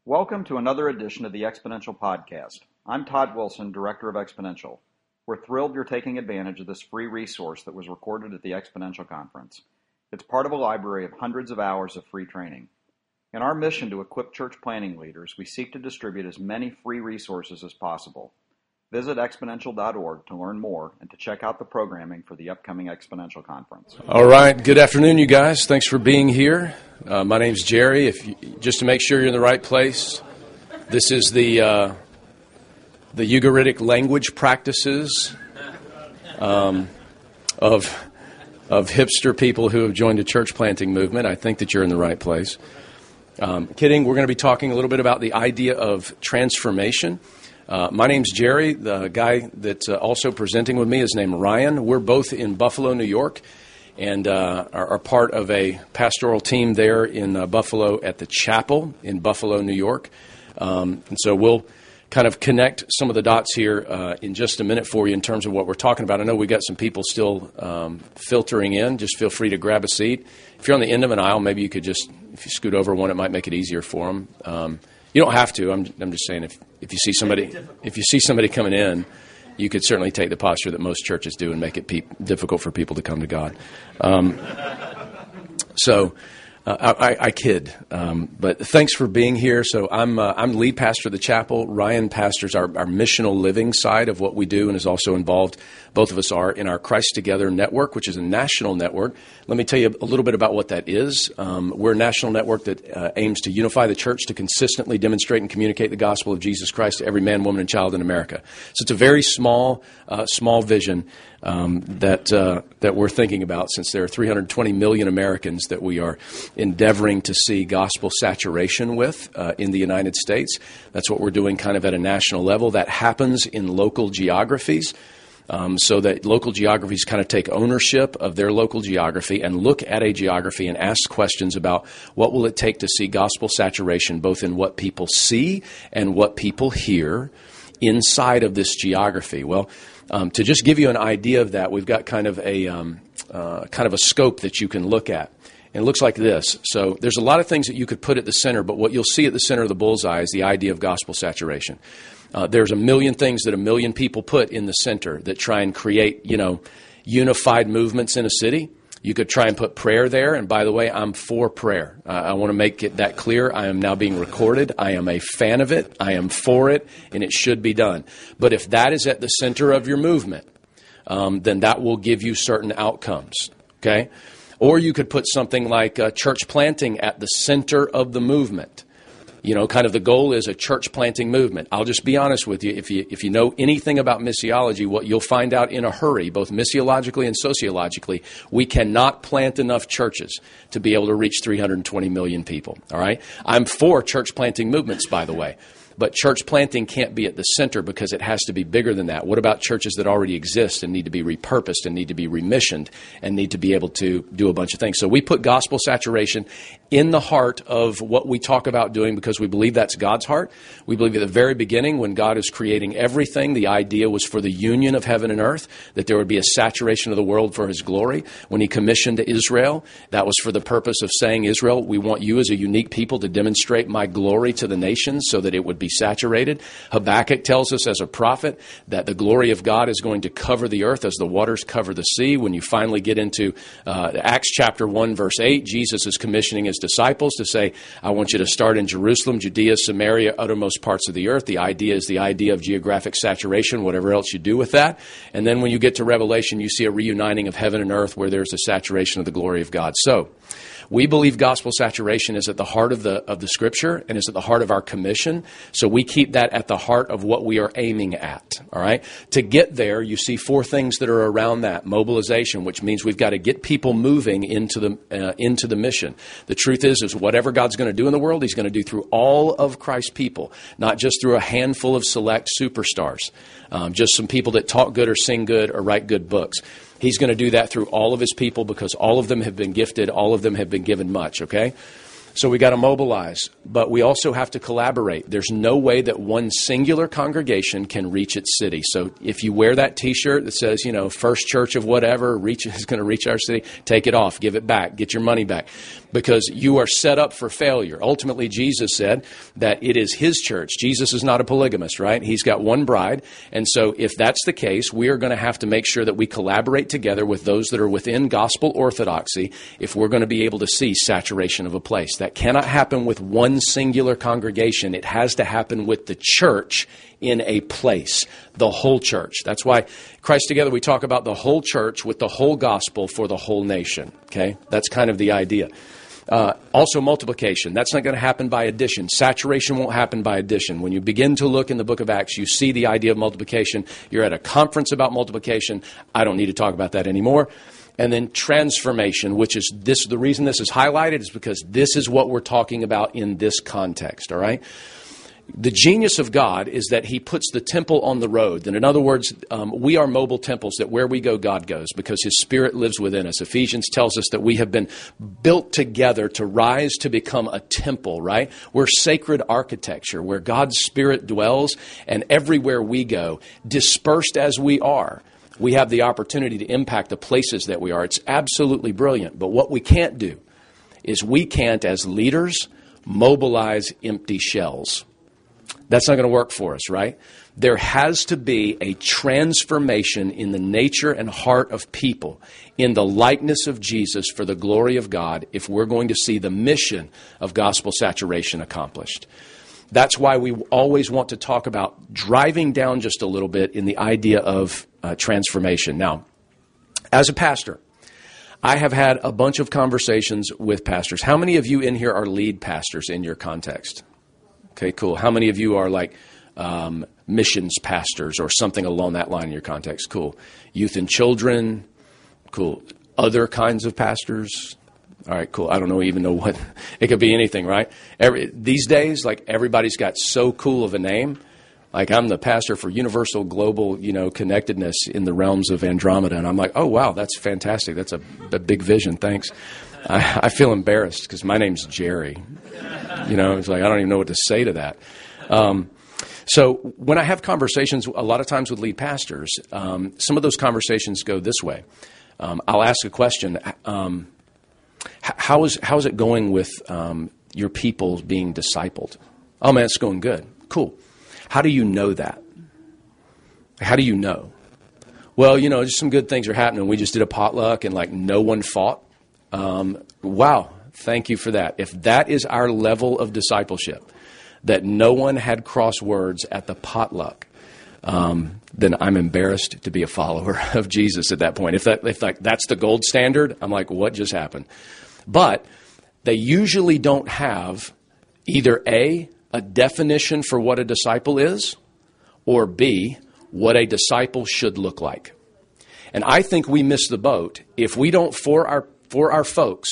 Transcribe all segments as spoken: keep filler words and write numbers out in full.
Welcome to another edition of the Exponential Podcast. I'm Todd Wilson, Director of Exponential. We're thrilled you're taking advantage of this free resource that was recorded at the Exponential Conference. It's part of a library of hundreds of hours of free training. In our mission to equip church planning leaders, we seek to distribute as many free resources as possible. Visit exponential dot org to learn more and to check out the programming for the upcoming Exponential Conference. All right. Good afternoon, you guys. Thanks for being here. Uh, my name's Jerry. If you, just to make sure you're in the right place, this is the uh, the Ugaritic language practices um, of of hipster people who have joined a church planting movement. I think that you're in the right place. Um, kidding. We're going to be talking a little bit about the idea of transformation. Uh, my name's Jerry. The guy that's uh, also presenting with me is named Ryan. We're both in Buffalo, New York, and uh, are, are part of a pastoral team there in uh, Buffalo at the chapel in Buffalo, New York. Um, and so we'll kind of connect some of the dots here uh, in just a minute for you in terms of what we're talking about. I know we got some people still um, filtering in. Just feel free to grab a seat. If you're on the end of an aisle, maybe you could just, if you scoot over one, it might make it easier for them. Um, you don't have to. I'm, I'm just saying if, if you see somebody if you see somebody coming in, you could certainly take the posture that most churches do and make it pe- difficult for people to come to God. Um, so uh, I, I kid, um, but thanks for being here. So I'm uh, I'm lead pastor of the chapel. Ryan pastors our, our missional living side of what we do and is also involved, both of us are, in our Christ Together network, which is a national network. Let me tell you a little bit about what that is. Um, we're a national network that uh, aims to unify the church to consistently demonstrate and communicate the gospel of Jesus Christ to every man, woman, and child in America. So it's a very small, uh, small vision um, that uh, that we're thinking about, since there are three hundred twenty million Americans that we are endeavoring to see gospel saturation with uh, in the United States. That's what we're doing kind of at a national level. That happens in local geographies. Um, so that local geographies kind of take ownership of their local geography and look at a geography and ask questions about what will it take to see gospel saturation, both in what people see and what people hear inside of this geography. Well, um, to just give you an idea of that, we've got kind of a um, uh, kind of a scope that you can look at. And it looks like this. So there's a lot of things that you could put at the center, but what you'll see at the center of the bullseye is the idea of gospel saturation. Uh, there's a million things that a million people put in the center that try and create, you know, unified movements in a city. You could try and put prayer there. And by the way, I'm for prayer. Uh, I want to make it that clear. I am now being recorded. I am a fan of it. I am for it, and it should be done. But if that is at the center of your movement, um, then that will give you certain outcomes, okay? Or you could put something like uh, church planting at the center of the movement. You know, kind of the goal is a church planting movement. I'll just be honest with you. If you if you know anything about missiology, what you'll find out in a hurry, both missiologically and sociologically, we cannot plant enough churches to be able to reach three hundred twenty million people. All right? I'm for church planting movements, by the way. But church planting can't be at the center because it has to be bigger than that. What about churches that already exist and need to be repurposed and need to be remissioned and need to be able to do a bunch of things? So we put gospel saturation in the heart of what we talk about doing because we believe that's God's heart. We believe at the very beginning, when God is creating everything, the idea was for the union of heaven and earth, that there would be a saturation of the world for his glory. When he commissioned Israel, that was for the purpose of saying, Israel, we want you as a unique people to demonstrate my glory to the nations so that it would be saturated. Habakkuk tells us as a prophet that the glory of God is going to cover the earth as the waters cover the sea. When you finally get into uh, Acts chapter one, verse eight, Jesus is commissioning his disciples to say, I want you to start in Jerusalem, Judea, Samaria, uttermost parts of the earth. The idea is the idea of geographic saturation, whatever else you do with that. And then when you get to Revelation, you see a reuniting of heaven and earth where there's a saturation of the glory of God. So we believe gospel saturation is at the heart of the of the Scripture and is at the heart of our commission. So we keep that at the heart of what we are aiming at. All right. To get there, you see four things that are around that. Mobilization, which means we've got to get people moving into the uh, into the mission. The truth is, is whatever God's going to do in the world, He's going to do through all of Christ's people, not just through a handful of select superstars, um, just some people that talk good or sing good or write good books. He's going to do that through all of his people because all of them have been gifted. All of them have been given much, okay? So we got to mobilize, but we also have to collaborate. There's no way that one singular congregation can reach its city. So if you wear that T-shirt that says, you know, First Church of whatever reach is going to reach our city, take it off, give it back, get your money back, because you are set up for failure. Ultimately, Jesus said that it is his church. Jesus is not a polygamist, right? He's got one bride. And so if that's the case, we are going to have to make sure that we collaborate together with those that are within gospel orthodoxy if we're going to be able to see saturation of a place. That cannot happen with one singular congregation. It has to happen with the church in a place, the whole church. That's why Christ Together, we talk about the whole church with the whole gospel for the whole nation. Okay, that's kind of the idea. Uh, also multiplication. That's not going to happen by addition. Saturation won't happen by addition. When you begin to look in the book of Acts, you see the idea of multiplication. You're at a conference about multiplication. I don't need to talk about that anymore. And then transformation, which is this. The reason this is highlighted is because this is what we're talking about in this context, all right? The genius of God is that he puts the temple on the road. And in other words, um, we are mobile temples, that where we go, God goes, because his Spirit lives within us. Ephesians tells us that we have been built together to rise to become a temple, right? We're sacred architecture where God's Spirit dwells, and everywhere we go, dispersed as we are, we have the opportunity to impact the places that we are. It's absolutely brilliant. But what we can't do is we can't, as leaders, mobilize empty shells. That's not going to work for us, right? There has to be a transformation in the nature and heart of people in the likeness of Jesus for the glory of God if we're going to see the mission of gospel saturation accomplished. That's why we always want to talk about driving down just a little bit in the idea of uh, transformation. Now, as a pastor, I have had a bunch of conversations with pastors. How many of you in here are lead pastors in your context? Okay, cool. How many of you are like um, missions pastors or something along that line in your context? Cool. Youth and children? Cool. Other kinds of pastors? All right, cool. I don't know even know what. It could be anything, right? Every, these days, like everybody's got so cool of a name. Like I'm the pastor for Universal Global, you know, Connectedness in the realms of Andromeda. And I'm like, oh, wow, that's fantastic. That's a, a big vision. Thanks. I, I feel embarrassed because my name's Jerry. You know, it's like I don't even know what to say to that. Um, so when I have conversations, a lot of times with lead pastors, um, some of those conversations go this way. Um, I'll ask a question. Um, how is how is it going with um, your people being discipled? Oh, man, it's going good. Cool. How do you know that? How do you know? Well, you know, just some good things are happening. We just did a potluck and like no one fought. Um, wow. Thank you for that. If that is our level of discipleship, that no one had crosswords at the potluck, um, then I'm embarrassed to be a follower of Jesus at that point. If that, if like that's the gold standard, I'm like, what just happened? But they usually don't have either A, a definition for what a disciple is, or B, what a disciple should look like. And I think we miss the boat if we don't, for our for our folks,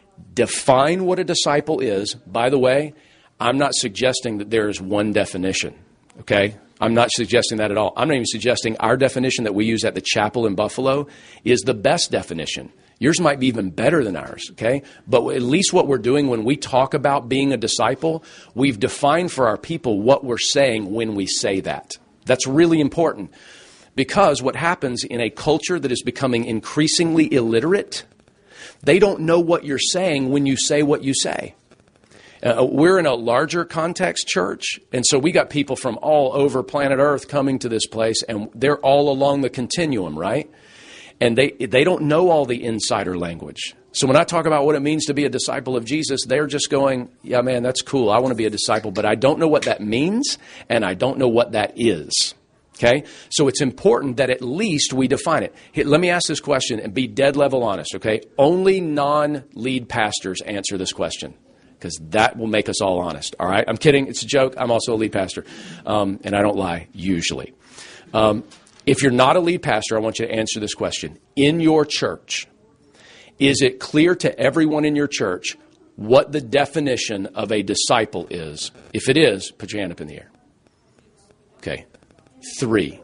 define what a disciple is. By the way, I'm not suggesting that there is one definition, okay? I'm not suggesting that at all. I'm not even suggesting our definition that we use at the chapel in Buffalo is the best definition. Yours might be even better than ours, okay? But at least what we're doing when we talk about being a disciple, we've defined for our people what we're saying when we say that. That's really important because what happens in a culture that is becoming increasingly illiterate, they don't know what you're saying when you say what you say. Uh, we're in a larger context church, and so we got people from all over planet Earth coming to this place, and they're all along the continuum, right? And they they don't know all the insider language. So when I talk about what it means to be a disciple of Jesus, they're just going, yeah, man, that's cool. I want to be a disciple, but I don't know what that means, and I don't know what that is. Okay? So it's important that at least we define it. Here, let me ask this question and be dead level honest, okay? Only non-lead pastors answer this question, because that will make us all honest, all right? I'm kidding. It's a joke. I'm also a lead pastor, um, and I don't lie usually. Um, if you're not a lead pastor, I want you to answer this question. In your church, is it clear to everyone in your church what the definition of a disciple is? If it is, put your hand up in the air. Okay. Three.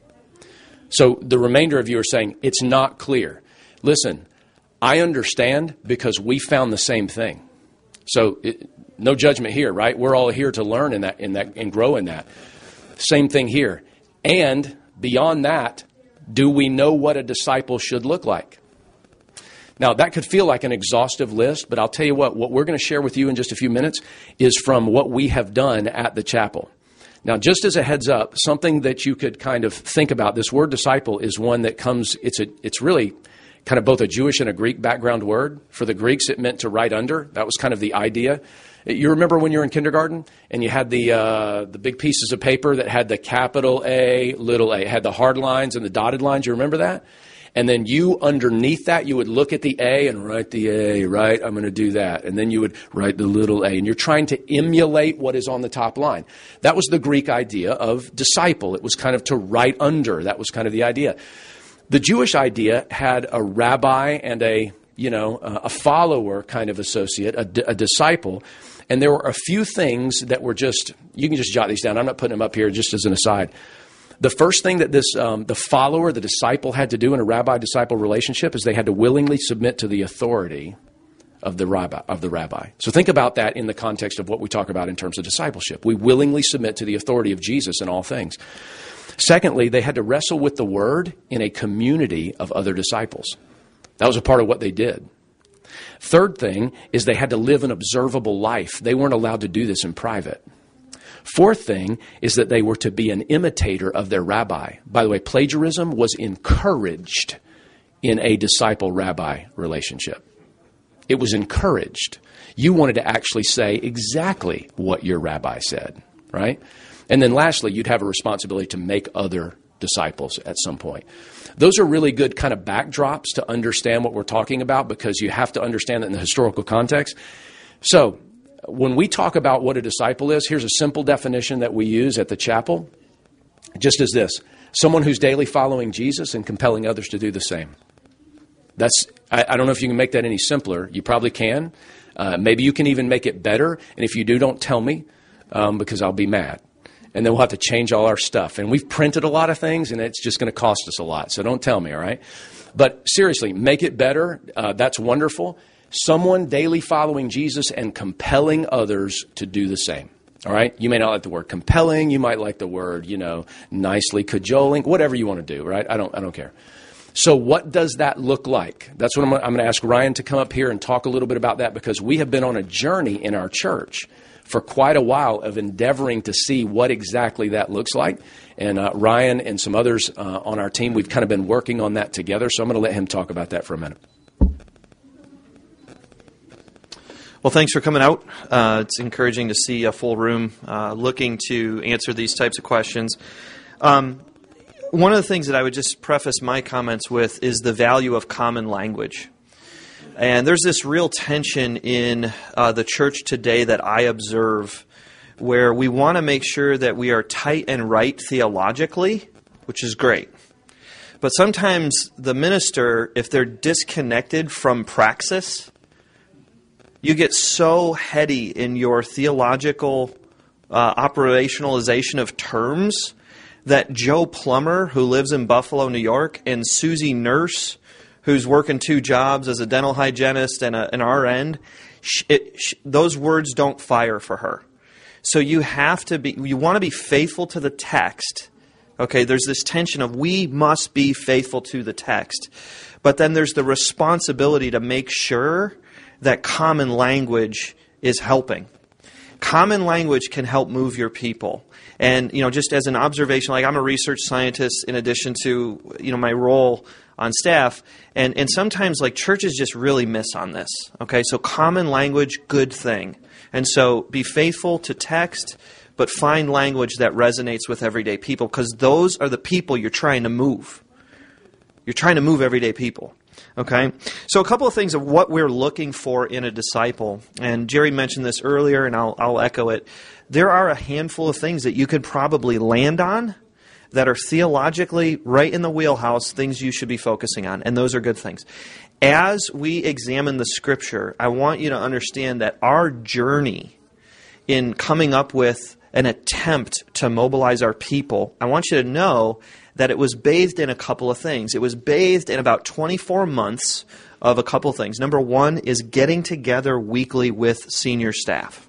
So the remainder of you are saying it's not clear. Listen, I understand because we found the same thing. So it, no judgment here, right? We're all here to learn in that, in that, and grow in that. Same thing here. And beyond that, do we know what a disciple should look like? Now, that could feel like an exhaustive list, but I'll tell you what, what we're going to share with you in just a few minutes is from what we have done at the chapel. Now, just as a heads up, something that you could kind of think about, this word disciple is one that comes, it's a, it's really kind of both a Jewish and a Greek background word. For the Greeks, it meant to write under. That was kind of the idea. You remember when you were in kindergarten and you had the uh, the big pieces of paper that had the capital A, little a, it had the hard lines and the dotted lines. You remember that? And then you, underneath that, you would look at the A and write the A, right? I'm going to do that. And then you would write the little a. And you're trying to emulate what is on the top line. That was the Greek idea of disciple. It was kind of to write under. That was kind of the idea. The Jewish idea had a rabbi and a, you know, a follower kind of associate, a, a disciple. And there were a few things that were just, you can just jot these down. I'm not putting them up here just as an aside. The first thing that this um, the follower, the disciple had to do in a rabbi-disciple relationship is they had to willingly submit to the authority of the rabbi. Of the rabbi. So think about that in the context of what we talk about in terms of discipleship. We willingly submit to the authority of Jesus in all things. Secondly, they had to wrestle with the word in a community of other disciples. That was a part of what they did. Third thing is they had to live an observable life. They weren't allowed to do this in private. Fourth thing is that they were to be an imitator of their rabbi. By the way, plagiarism was encouraged in a disciple-rabbi relationship. It was encouraged. You wanted to actually say exactly what your rabbi said, right? And then lastly, you'd have a responsibility to make other disciples at some point. Those are really good kind of backdrops to understand what we're talking about because you have to understand that in the historical context. So, when we talk about what a disciple is, here's a simple definition that we use at the chapel, just as this. Someone who's daily following Jesus and compelling others to do the same. That's I, I don't know if you can make that any simpler. You probably can. Uh, maybe you can even make it better. And if you do, don't tell me um, because I'll be mad. And then we'll have to change all our stuff. And we've printed a lot of things, and it's just going to cost us a lot. So don't tell me, all right? But seriously, make it better. Uh, that's wonderful. Someone daily following Jesus and compelling others to do the same. All right? You may not like the word compelling. You might like the word, you know, nicely cajoling, whatever you want to do, right? I don't I don't care. So what does that look like? That's what I'm, I'm going to ask Ryan to come up here and talk a little bit about that because we have been on a journey in our church for quite a while of endeavoring to see what exactly that looks like. And uh, Ryan and some others uh, on our team, we've kind of been working on that together. So I'm going to let him talk about that for a minute. Well, thanks for coming out. Uh, it's encouraging to see a full room uh, looking to answer these types of questions. Um, one of the things that I would just preface my comments with is the value of common language. And there's this real tension in uh, the church today that I observe where we want to make sure that we are tight and right theologically, which is great. But sometimes the minister, if they're disconnected from praxis, you get so heady in your theological uh, operationalization of terms that Joe Plummer, who lives in Buffalo, New York, and Susie Nurse, who's working two jobs as a dental hygienist and a, an R N, it, sh- those words don't fire for her. So you have to be, you want to be faithful to the text. Okay, there's this tension of we must be faithful to the text. But then there's the responsibility to make sure that common language is helping. Common language can help move your people. And, you know, just as an observation, like I'm a research scientist in addition to, you know, my role on staff. And, and sometimes, like, churches just really miss on this. Okay, so common language, good thing. And so be faithful to text, but find language that resonates with everyday people because those are the people you're trying to move. You're trying to move everyday people. Okay, so a couple of things of what we're looking for in a disciple, and Jerry mentioned this earlier, and I'll, I'll echo it. There are a handful of things that you could probably land on that are theologically right in the wheelhouse, things you should be focusing on, and those are good things. As we examine the Scripture, I want you to understand that our journey in coming up with an attempt to mobilize our people, I want you to know that it was bathed in a couple of things. It was bathed in about twenty-four months of a couple of things. Number one is getting together weekly with senior staff.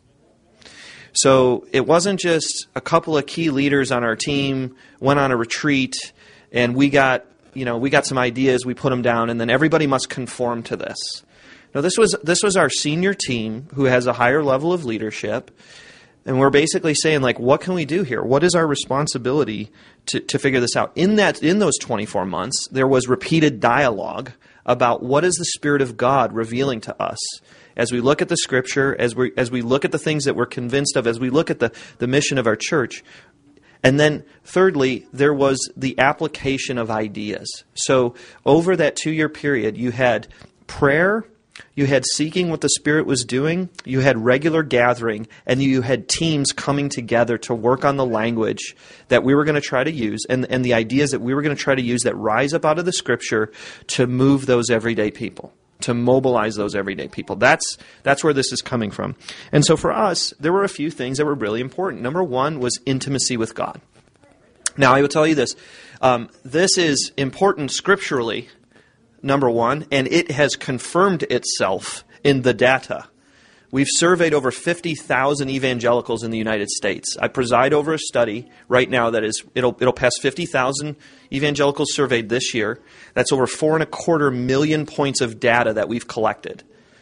So it wasn't just a couple of key leaders on our team went on a retreat and we got, you know, we got some ideas, we put them down, and then everybody must conform to this. No, this was this was our senior team who has a higher level of leadership, and we're basically saying, like, what can we do here? What is our responsibility to, to figure this out? In that, in those twenty-four months, there was repeated dialogue about what is the Spirit of God revealing to us as we look at the Scripture, as we as we look at the things that we're convinced of, as we look at the, the mission of our church. And then, thirdly, there was the application of ideas. So over that two-year period, you had prayer, you had seeking what the Spirit was doing, you had regular gathering, and you had teams coming together to work on the language that we were going to try to use and, and the ideas that we were going to try to use that rise up out of the Scripture to move those everyday people, to mobilize those everyday people. That's that's where this is coming from. And so for us, there were a few things that were really important. Number one was intimacy with God. Now, I will tell you this. Um, this is important scripturally, number one, and it has confirmed itself in the data. We've surveyed over fifty thousand evangelicals in the United States. I preside over a study right now that is, it'll it'll pass fifty thousand evangelicals surveyed this year. That's over four and a quarter million points of data that we've collected.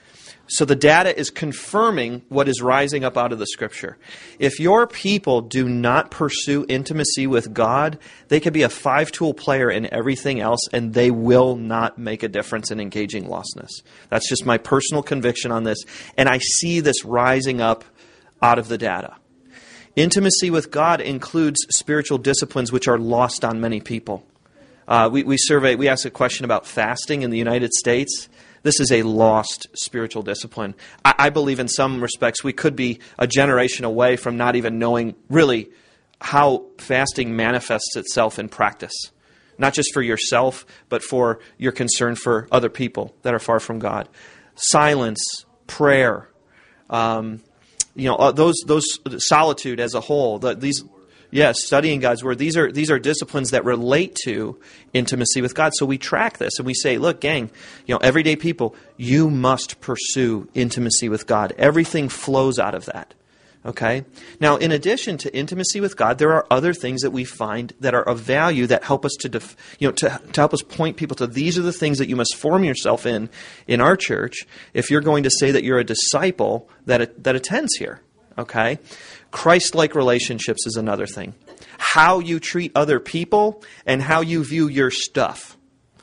So the data is confirming what is rising up out of the Scripture. If your people do not pursue intimacy with God, they could be a five-tool player in everything else, and they will not make a difference in engaging lostness. That's just my personal conviction on this, and I see this rising up out of the data. Intimacy with God includes spiritual disciplines which are lost on many people. Uh, we, we survey, we asked a question about fasting in the United States. This is a lost spiritual discipline. I, I believe in some respects we could be a generation away from not even knowing really how fasting manifests itself in practice. Not just for yourself, but for your concern for other people that are far from God. Silence, prayer, um, you know, uh, those those solitude as a whole. The, these. Yes, studying God's Word. These are these are disciplines that relate to intimacy with God. So we track this and we say, look, gang, you know, everyday people, you must pursue intimacy with God. Everything flows out of that. Okay? Now, in addition to intimacy with God, there are other things that we find that are of value that help us to, def, you know, to, to help us point people to these are the things that you must form yourself in in our church if you're going to say that you're a disciple that that attends here. Okay? Christ-like relationships is another thing. How you treat other people and how you view your stuff.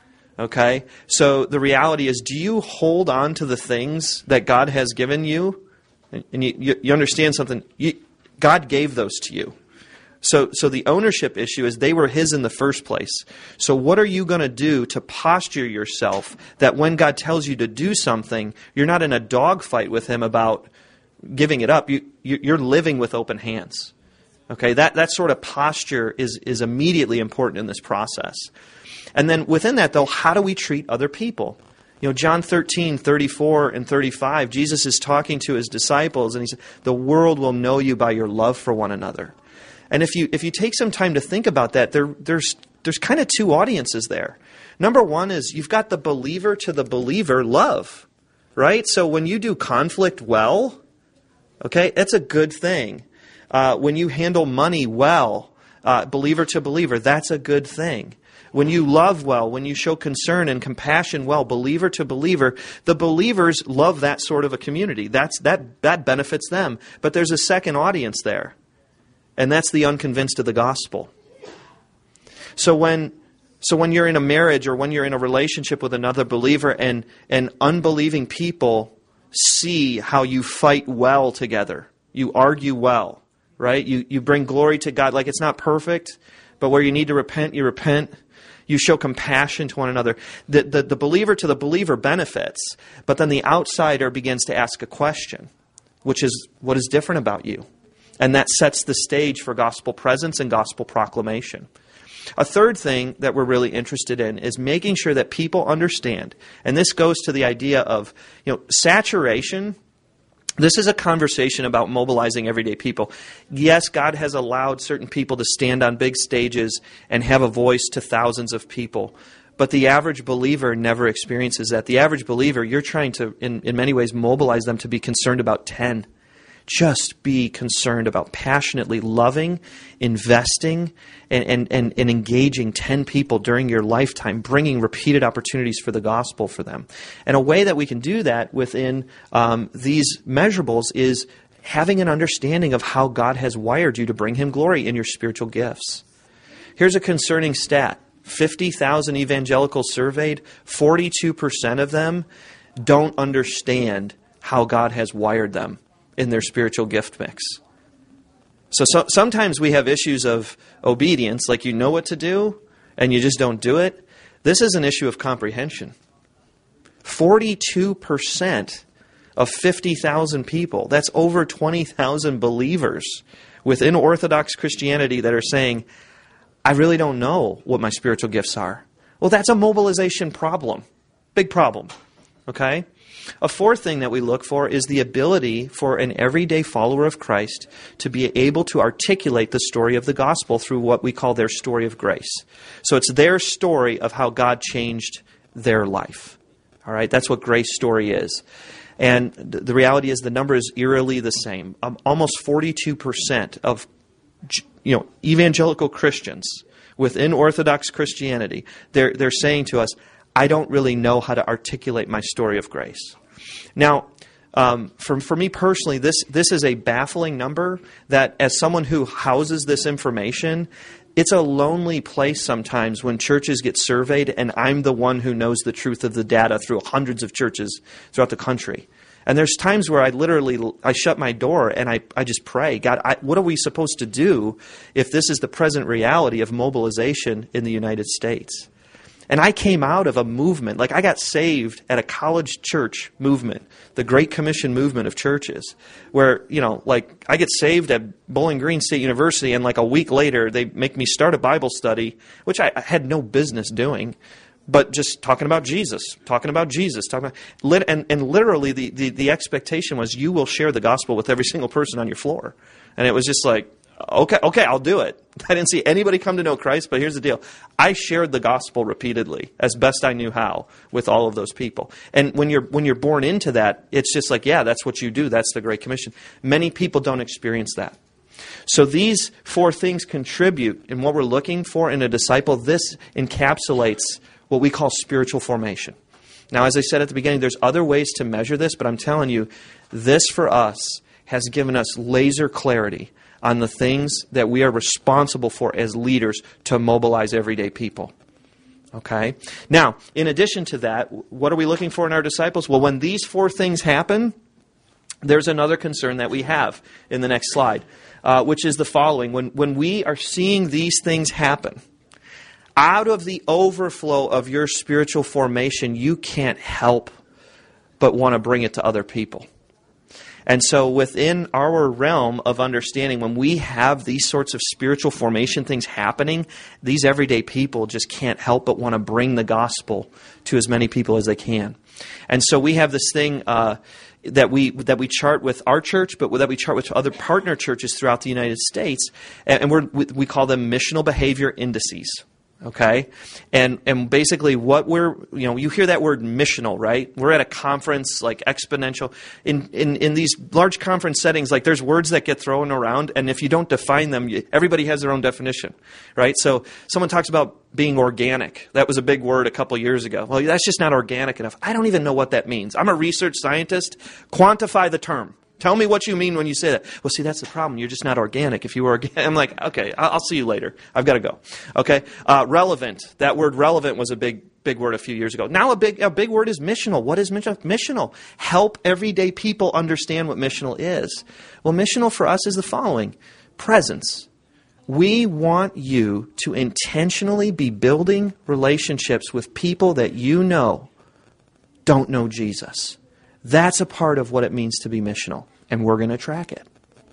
Okay? So the reality is, do you hold on to the things that God has given you? And you, you understand something. You, God gave those to you. So, so the ownership issue is they were His in the first place. So what are you going to do to posture yourself that when God tells you to do something, you're not in a dogfight with Him about giving it up? You, you're living with open hands. Okay, that, that sort of posture is, is immediately important in this process. And then within that, though, how do we treat other people? You know, John thirteen, thirty-four and thirty-five, Jesus is talking to His disciples, and He said, the world will know you by your love for one another. And if you if you take some time to think about that, there there's there's kind of two audiences there. Number one is you've got the believer to the believer love, right? So when you do conflict well, okay, that's a good thing. Uh, when you handle money well, uh, believer to believer, that's a good thing. When you love well, when you show concern and compassion well, believer to believer, the believers love that sort of a community. That's that that benefits them. But there's a second audience there, and that's the unconvinced of the gospel. So when so when you're in a marriage or when you're in a relationship with another believer and and unbelieving people see how you fight well together, you argue well, right? You you bring glory to God. Like, it's not perfect, but where you need to repent, you repent. You show compassion to one another. The, the, the believer to the believer benefits, but then the outsider begins to ask a question, which is, what is different about you? And that sets the stage for gospel presence and gospel proclamation. A third thing that we're really interested in is making sure that people understand, and this goes to the idea of, you know, saturation This is a conversation about mobilizing everyday people. Yes, God has allowed certain people to stand on big stages and have a voice to thousands of people. But the average believer never experiences that. The average believer, you're trying to, in, in many ways, mobilize them to be concerned about ten. Just be concerned about passionately loving, investing, and, and, and, and engaging ten people during your lifetime, bringing repeated opportunities for the gospel for them. And a way that we can do that within um, these measurables is having an understanding of how God has wired you to bring Him glory in your spiritual gifts. Here's a concerning stat. fifty thousand evangelicals surveyed, forty-two percent of them don't understand how God has wired them in their spiritual gift mix. So, so sometimes we have issues of obedience, like you know what to do, and you just don't do it. This is an issue of comprehension. forty-two percent of fifty thousand people, that's over twenty thousand believers within Orthodox Christianity that are saying, I really don't know what my spiritual gifts are. Well, that's a mobilization problem. Big problem. Okay? A fourth thing that we look for is the ability for an everyday follower of Christ to be able to articulate the story of the gospel through what we call their story of grace. So it's their story of how God changed their life. All right? That's what grace story is. And the reality is the number is eerily the same. Um, almost forty-two percent of you know, evangelical Christians within Orthodox Christianity, they're, they're saying to us, I don't really know how to articulate my story of grace. Now, um, for, for me personally, this, this is a baffling number that as someone who houses this information, it's a lonely place sometimes when churches get surveyed and I'm the one who knows the truth of the data through hundreds of churches throughout the country. And there's times where I literally, I shut my door and I, I just pray, God, I, what are we supposed to do if this is the present reality of mobilization in the United States? And I came out of a movement, like I got saved at a college church movement, the Great Commission movement of churches, where, you know, like I get saved at Bowling Green State University and like a week later they make me start a Bible study, which I, I had no business doing. But just talking about Jesus, talking about Jesus, talking about, and, and literally the, the, the expectation was you will share the gospel with every single person on your floor. And it was just like, okay, okay, I'll do it. I didn't see anybody come to know Christ, but here's the deal. I shared the gospel repeatedly, as best I knew how, with all of those people. And when you're when you're born into that, it's just like, yeah, that's what you do. That's the Great Commission. Many people don't experience that. So these four things contribute in what we're looking for in a disciple. This encapsulates what we call spiritual formation. Now, as I said at the beginning, there's other ways to measure this, but I'm telling you, this for us has given us laser clarity on the things that we are responsible for as leaders to mobilize everyday people. Okay? Now, in addition to that, what are we looking for in our disciples? Well, when these four things happen, there's another concern that we have in the next slide, uh, which is the following. When, when we are seeing these things happen, out of the overflow of your spiritual formation, you can't help but want to bring it to other people. And so within our realm of understanding, when we have these sorts of spiritual formation things happening, these everyday people just can't help but want to bring the gospel to as many people as they can. And so we have this thing uh, that we that we chart with our church, but that we chart with other partner churches throughout the United States, and we're, we call them missional behavior indices. Okay, and and basically what we're, you know, you hear that word missional, right? We're at a conference like Exponential. In, in, in these large conference settings, like there's words that get thrown around, and if you don't define them, you, everybody has their own definition, right? So someone talks about being organic. That was a big word a couple years ago. Well, that's just not organic enough. I don't even know what that means. I'm a research scientist. Quantify the term. Tell me what you mean when you say that. Well, see, that's the problem. You're just not organic. If you were organic, I'm like, okay, I'll see you later. I've got to go. Okay, uh, relevant. That word relevant was a big, big word a few years ago. Now a big, a big word is missional. What is missional? Missional. Help everyday people understand what missional is. Well, missional for us is the following. Presence. We want you to intentionally be building relationships with people that you know don't know Jesus. That's a part of what it means to be missional, and we're going to track it.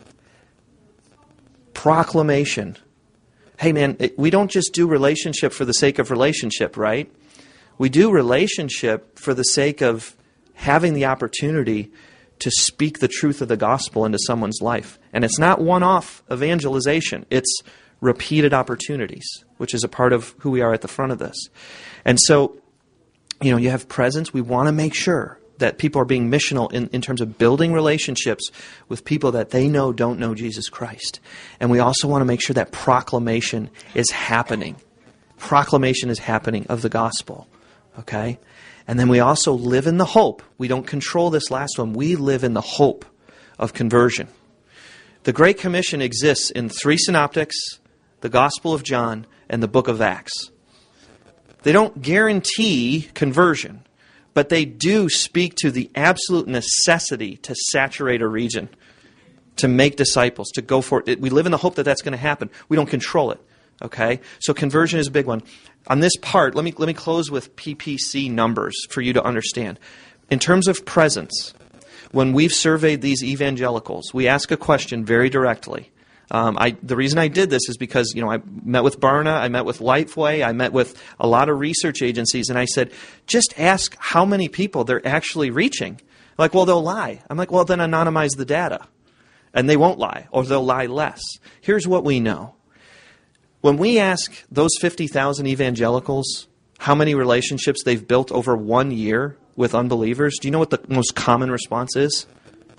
Proclamation. Hey, man, it, we don't just do relationship for the sake of relationship, right? We do relationship for the sake of having the opportunity to speak the truth of the gospel into someone's life. And it's not one-off evangelization. It's repeated opportunities, which is a part of who we are at the front of this. And so, you know, you have presence. We want to make sure that people are being missional in, in terms of building relationships with people that they know don't know Jesus Christ. And we also want to make sure that proclamation is happening. Proclamation is happening of the gospel. Okay? And then we also live in the hope. We don't control this last one. We live in the hope of conversion. The Great Commission exists in three synoptics, the Gospel of John, and the book of Acts. They don't guarantee conversion, but they do speak to the absolute necessity to saturate a region, to make disciples, to go for it. We live in the hope that that's going to happen. We don't control it. Okay? So conversion is a big one. On this part, let me let me close with P P C numbers for you to understand. In terms of presence, when we've surveyed these evangelicals, we ask a question very directly. Um, I, the reason I did this is because, you know, I met with Barna, I met with Lifeway, I met with a lot of research agencies, and I said, just ask how many people they're actually reaching. Like, well, they'll lie. I'm like, well, then anonymize the data. And they won't lie, or they'll lie less. Here's what we know. When we ask those fifty thousand evangelicals how many relationships they've built over one year with unbelievers, do you know what the most common response is?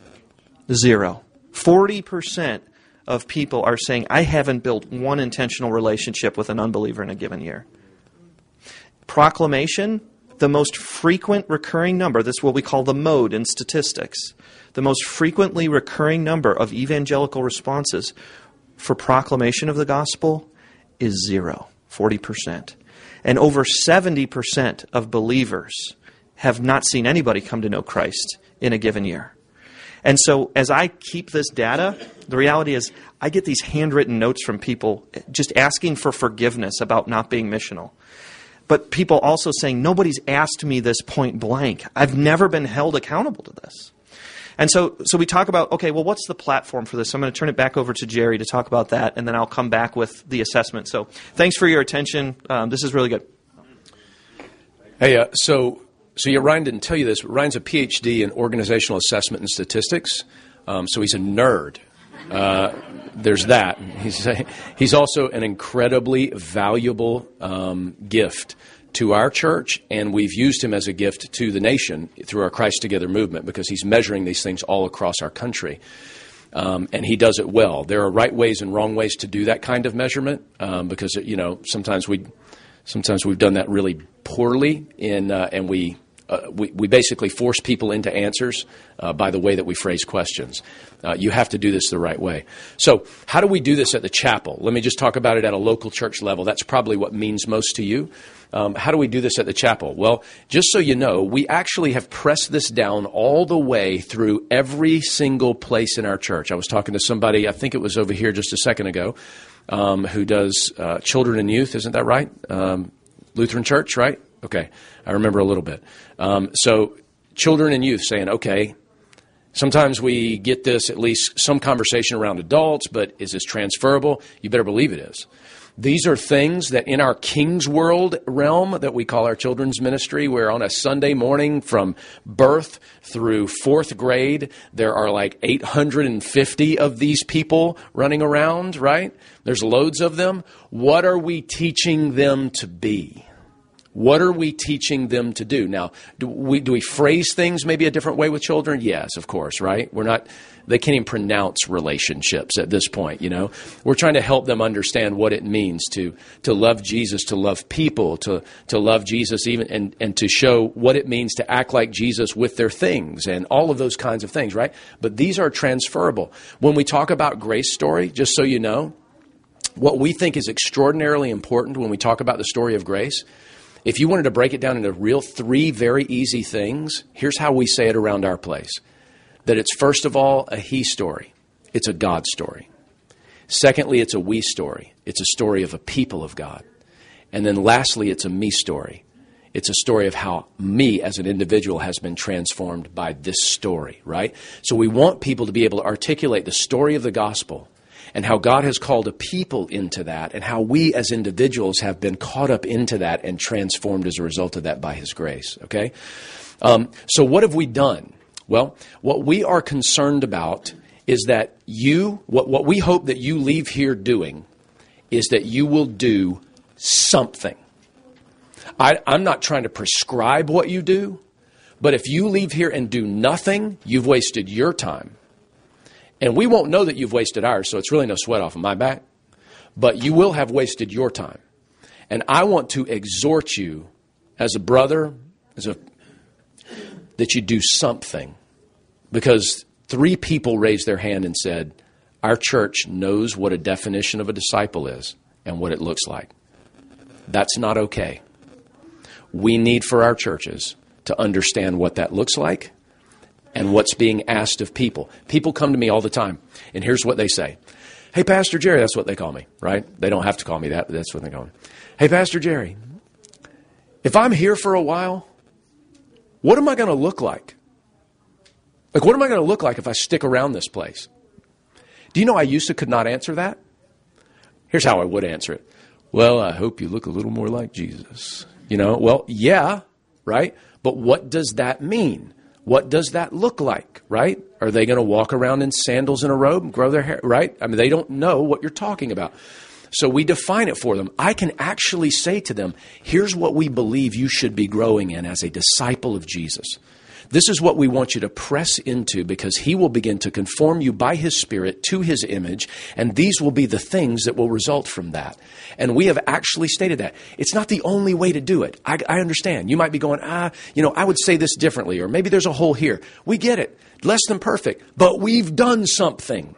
Zero. forty percent of people are saying, I haven't built one intentional relationship with an unbeliever in a given year. Proclamation, the most frequent recurring number, this is what we call the mode in statistics, the most frequently recurring number of evangelical responses for proclamation of the gospel is zero, forty percent. And over seventy percent of believers have not seen anybody come to know Christ in a given year. And so as I keep this data, the reality is I get these handwritten notes from people just asking for forgiveness about not being missional. But people also saying, nobody's asked me this point blank. I've never been held accountable to this. And so so we talk about, okay, well, what's the platform for this? So I'm going to turn it back over to Jerry to talk about that, and then I'll come back with the assessment. So thanks for your attention. Um, this is really good. Hey, uh, so... So yeah, Ryan didn't tell you this, but Ryan's a P H D in organizational assessment and statistics. Um, so he's a nerd. Uh, there's that. He's he's also an incredibly valuable um, gift to our church, and we've used him as a gift to the nation through our Christ Together movement because he's measuring these things all across our country. Um, and he does it well. There are right ways and wrong ways to do that kind of measurement um, because, you know, sometimes we sometimes we've done that really poorly, in, uh, and we Uh, we, we basically force people into answers uh, by the way that we phrase questions. Uh, you have to do this the right way. So how do we do this at the chapel? Let me just talk about it at a local church level. That's probably what means most to you. Um, how do we do this at the chapel? Well, just so you know, we actually have pressed this down all the way through every single place in our church. I was talking to somebody, I think it was over here just a second ago, um, who does uh, children and youth. Isn't that right? Um, Lutheran Church, right? Okay, I remember a little bit. Um, so children and youth saying, okay, sometimes we get this, at least some conversation around adults, but is this transferable? You better believe it is. These are things that in our King's World realm that we call our children's ministry, where on a Sunday morning from birth through fourth grade, there are like eight hundred fifty of these people running around, right? There's loads of them. What are we teaching them to be? What are we teaching them to do? Now, do we do we phrase things maybe a different way with children? Yes, of course, right? We're not, they can't even pronounce relationships at this point, you know? We're trying to help them understand what it means to to love Jesus, to love people, to to love Jesus even, and, and to show what it means to act like Jesus with their things and all of those kinds of things, right? But these are transferable. When we talk about Grace Story, just so you know, what we think is extraordinarily important when we talk about the story of grace, if you wanted to break it down into real three very easy things, here's how we say it around our place. That it's, first of all, a he story. It's a God story. Secondly, it's a we story. It's a story of a people of God. And then lastly, it's a me story. It's a story of how me as an individual has been transformed by this story, right? So we want people to be able to articulate the story of the gospel and how God has called a people into that, and how we as individuals have been caught up into that and transformed as a result of that by His grace, okay? Um, so what have we done? Well, what we are concerned about is that you, what, what we hope that you leave here doing is that you will do something. I, I'm not trying to prescribe what you do, but if you leave here and do nothing, you've wasted your time. And we won't know that you've wasted ours, so it's really no sweat off of my back. But you will have wasted your time. And I want to exhort you as a brother, as a that you do something. Because three people raised their hand and said, our church knows what a definition of a disciple is and what it looks like. That's not okay. We need for our churches to understand what that looks like and what's being asked of people. People come to me all the time, and here's what they say. Hey, Pastor Jerry, that's what they call me, right? They don't have to call me that, but that's what they call me. Hey, Pastor Jerry, if I'm here for a while, what am I going to look like? Like, what am I going to look like if I stick around this place? Do you know I used to could not answer that? Here's how I would answer it. Well, I hope you look a little more like Jesus. You know, well, yeah, right? But what does that mean? What does that look like, right? Are they going to walk around in sandals and a robe and grow their hair, right? I mean, they don't know what you're talking about. So we define it for them. I can actually say to them, here's what we believe you should be growing in as a disciple of Jesus. This is what we want you to press into, because he will begin to conform you by his Spirit to his image, and these will be the things that will result from that. And we have actually stated that. It's not the only way to do it. I, I understand. You might be going, ah, you know, I would say this differently, or maybe there's a hole here. We get it. Less than perfect. But we've done something.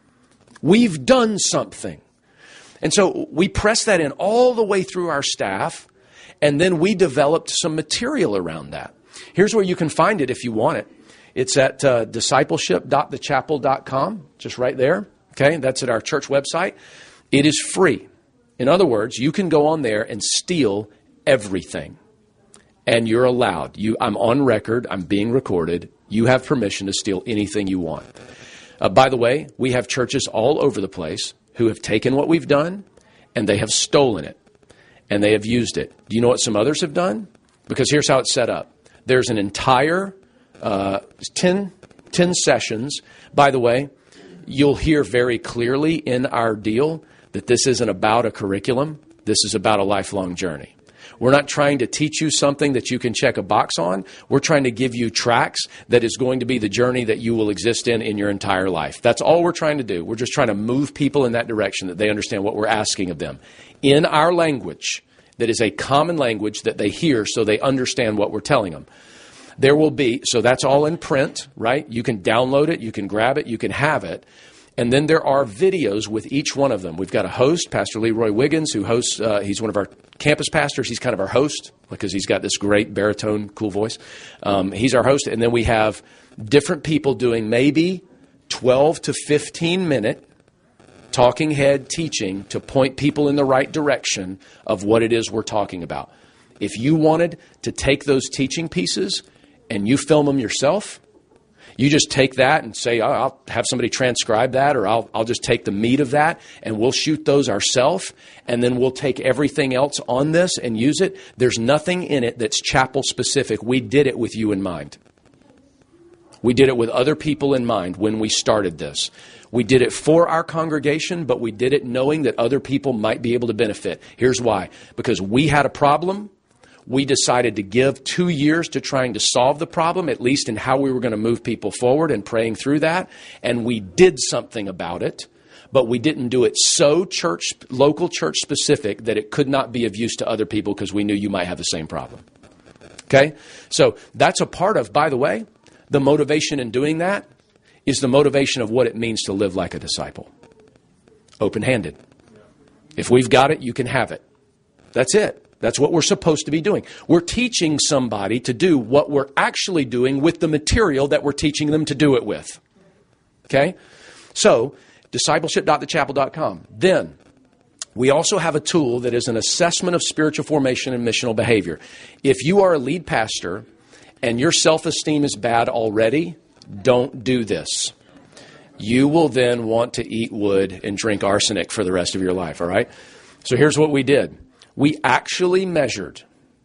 We've done something. And so we press that in all the way through our staff, and then we developed some material around that. Here's where you can find it if you want it. It's at uh, discipleship dot the chapel dot com, just right there. Okay, that's at our church website. It is free. In other words, you can go on there and steal everything. And you're allowed. You, I'm on record. I'm being recorded. You have permission to steal anything you want. Uh, by the way, we have churches all over the place who have taken what we've done and they have stolen it and they have used it. Do you know what some others have done? Because here's how it's set up. There's an entire uh, ten, ten sessions. By the way, you'll hear very clearly in our deal that this isn't about a curriculum. This is about a lifelong journey. We're not trying to teach you something that you can check a box on. We're trying to give you tracks that is going to be the journey that you will exist in in your entire life. That's all we're trying to do. We're just trying to move people in that direction, that they understand what we're asking of them in our language. That is a common language that they hear so they understand what we're telling them. There will be, so that's all in print, right? You can download it, you can grab it, you can have it. And then there are videos with each one of them. We've got a host, Pastor Leroy Wiggins, who hosts, uh, he's one of our campus pastors. He's kind of our host because he's got this great baritone, cool voice. Um, he's our host. And then we have different people doing maybe twelve to fifteen minute talking head teaching to point people in the right direction of what it is we're talking about. If you wanted to take those teaching pieces and you film them yourself, you just take that and say, oh, I'll have somebody transcribe that, or I'll, I'll just take the meat of that and we'll shoot those ourselves, and then we'll take everything else on this and use it. There's nothing in it that's chapel specific. We did it with you in mind. We did it with other people in mind when we started this. We did it for our congregation, but we did it knowing that other people might be able to benefit. Here's why. Because we had a problem. We decided to give two years to trying to solve the problem, at least in how we were going to move people forward and praying through that. And we did something about it, but we didn't do it so church, local church specific that it could not be of use to other people because we knew you might have the same problem. Okay? So that's a part of, by the way, the motivation in doing that is the motivation of what it means to live like a disciple. Open-handed. If we've got it, you can have it. That's it. That's what we're supposed to be doing. We're teaching somebody to do what we're actually doing with the material that we're teaching them to do it with. Okay? So, discipleship dot the chapel dot com. Then, we also have a tool that is an assessment of spiritual formation and missional behavior. If you are a lead pastor and your self-esteem is bad already, don't do this. You will then want to eat wood and drink arsenic for the rest of your life, all right? So here's what we did. We actually measured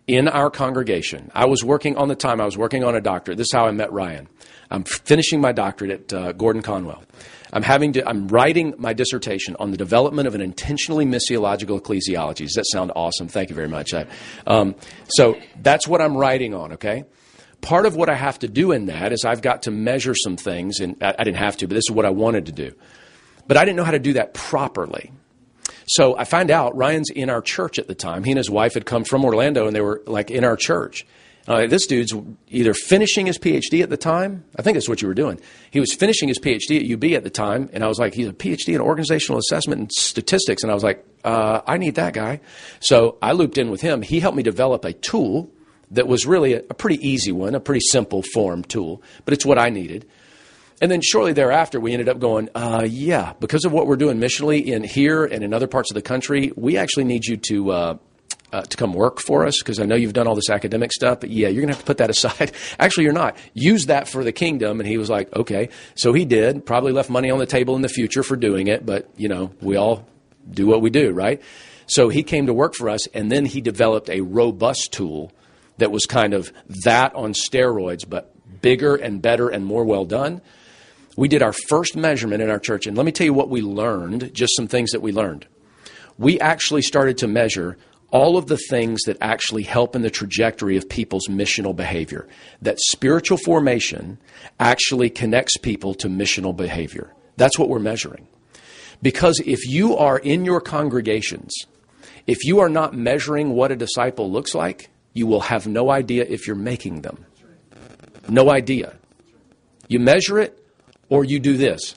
in our congregation. I was working on the time, I was working on a doctorate. This is how I met Ryan. I'm finishing my doctorate at uh, Gordon Conwell. I'm having to, I'm writing my dissertation on the development of an intentionally missiological ecclesiology. Does that sound awesome? Thank you very much. I, um, so that's what I'm writing on, okay? Part of what I have to do in that is I've got to measure some things, and I, I didn't have to, but this is what I wanted to do. But I didn't know how to do that properly. So I find out Ryan's in our church at the time. He and his wife had come from Orlando, and they were like in our church. Uh, this dude's either finishing his P H D at the time. I think that's what you were doing. He was finishing his P H D at U B at the time, and I was like, he's a P H D in organizational assessment and statistics. And I was like, uh, I need that guy. So I looped in with him. He helped me develop a tool that was really a, a pretty easy one, a pretty simple form tool, but it's what I needed. And then shortly thereafter, we ended up going, uh, yeah, because of what we're doing missionally in here and in other parts of the country, we actually need you to uh, uh, to come work for us, because I know you've done all this academic stuff, but yeah, you're going to have to put that aside. Actually, you're not. Use that for the kingdom. And he was like, okay. So he did, probably left money on the table in the future for doing it, but, you know, we all do what we do, right? So he came to work for us, and then he developed a robust tool that was kind of that on steroids, but bigger and better and more well done. We did our first measurement in our church, and let me tell you what we learned, just some things that we learned. We actually started to measure all of the things that actually help in the trajectory of people's missional behavior. That spiritual formation actually connects people to missional behavior. That's what we're measuring. Because if you are in your congregations, if you are not measuring what a disciple looks like, you will have no idea if you're making them. No idea. You measure it, or you do this.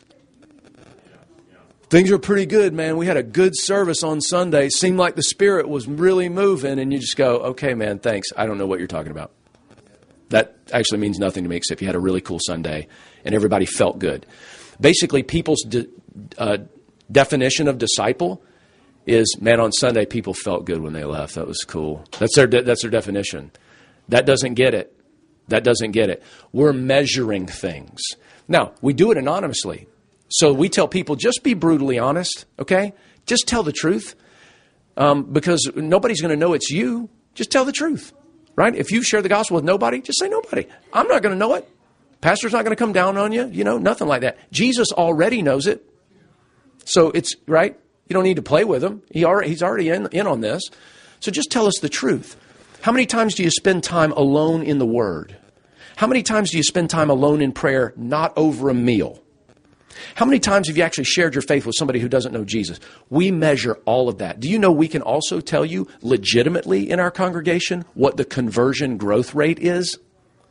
Things are pretty good, man. We had a good service on Sunday. Seemed like the Spirit was really moving. And you just go, okay, man, thanks. I don't know what you're talking about. That actually means nothing to me except you had a really cool Sunday and everybody felt good. Basically, people's de- uh, definition of disciple is, man, on Sunday, people felt good when they left. That was cool. That's their de- that's their definition. That doesn't get it. That doesn't get it. We're measuring things. Now, we do it anonymously. So we tell people, just be brutally honest, okay? Just tell the truth, um, because nobody's going to know it's you. Just tell the truth, right? If you share the gospel with nobody, just say nobody. I'm not going to know it. Pastor's not going to come down on you, you know, nothing like that. Jesus already knows it. So it's, right? You don't need to play with him. He already, he's already in, in on this. So just tell us the truth. How many times do you spend time alone in the Word? How many times do you spend time alone in prayer, not over a meal? How many times have you actually shared your faith with somebody who doesn't know Jesus? We measure all of that. Do you know we can also tell you legitimately in our congregation what the conversion growth rate is?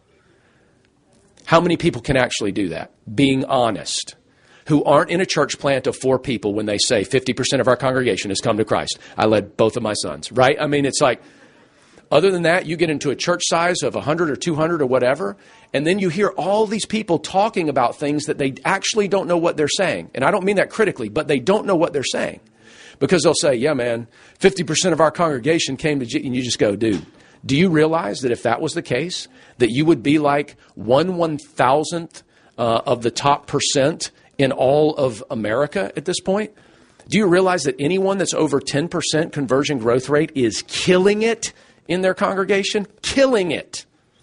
How many people can actually do that? Being honest. Who aren't in a church plant of four people when they say fifty percent of our congregation has come to Christ. I led both of my sons, right? I mean, it's like, other than that, you get into a church size of one hundred or two hundred or whatever, and then you hear all these people talking about things that they actually don't know what they're saying. And I don't mean that critically, but they don't know what they're saying. Because they'll say, yeah, man, fifty percent of our congregation came to Jesus. And you just go, dude, do you realize that if that was the case, that you would be like one one-thousandth uh, of the top percent in all of America at this point? Do you realize that anyone that's over ten percent conversion growth rate is killing it in their congregation? Killing it.